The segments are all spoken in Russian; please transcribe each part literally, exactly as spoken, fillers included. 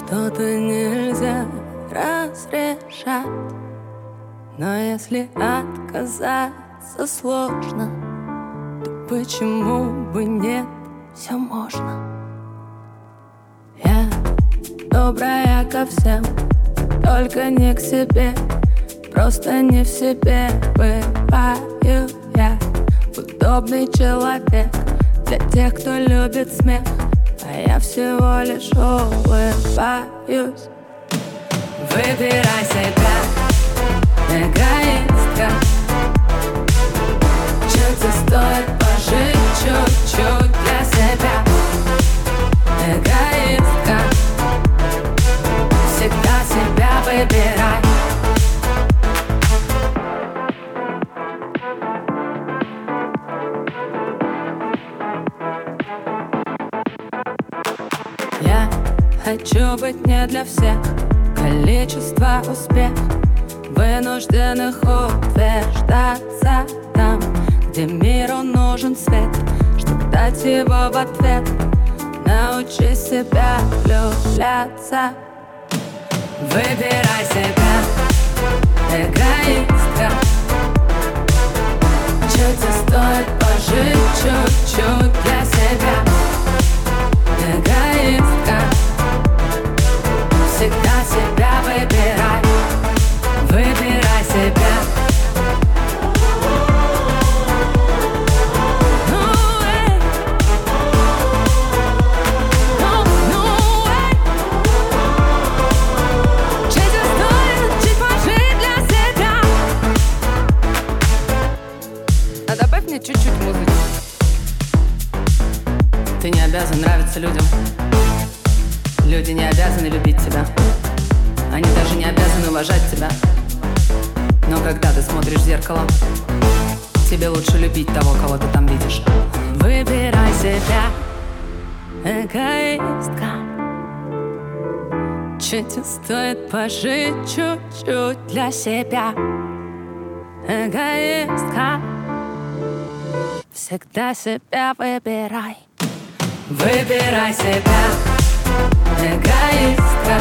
Что-то нельзя разрешать, но если отказаться сложно, то почему бы нет, все можно. Я добрая ко всем, только не к себе. Просто не в себе бываю я. Удобный человек для тех, кто любит смех, а я всего лишь улыбаюсь. Выбирай себя, эгоистка. Чё тебе стоит пожить чуть-чуть для себя? Эгоистка. Всегда себя выбирай. Я хочу быть не для всех, количество успех, вынужденных утверждаться там, где миру нужен свет, чтоб дать его в ответ. Научи себя влюбляться. Выбирай себя, эгоистка. Чё тебе стоит пожить чуть-чуть для себя? Эгоистка. Всегда себя выбирай. Выбирай себя. А добавь мне чуть-чуть музыки. Ты не обязан нравиться людям. Люди не обязаны любить тебя. Они даже не обязаны уважать тебя. Но когда ты смотришь в зеркало, тебе лучше любить того, кого ты там видишь. Выбирай себя, эгоистка. Чё тебе стоит пожить чуть-чуть для себя? Эгоистка. Всегда себя выбирай. Выбирай себя, эгоистка.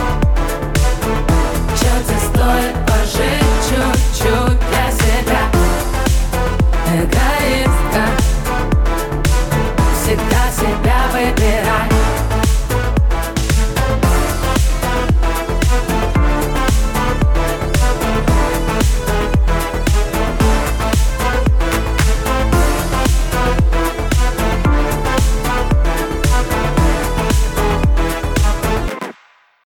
Чё тебе стоит пожить чуть-чуть для себя? Эгоистка.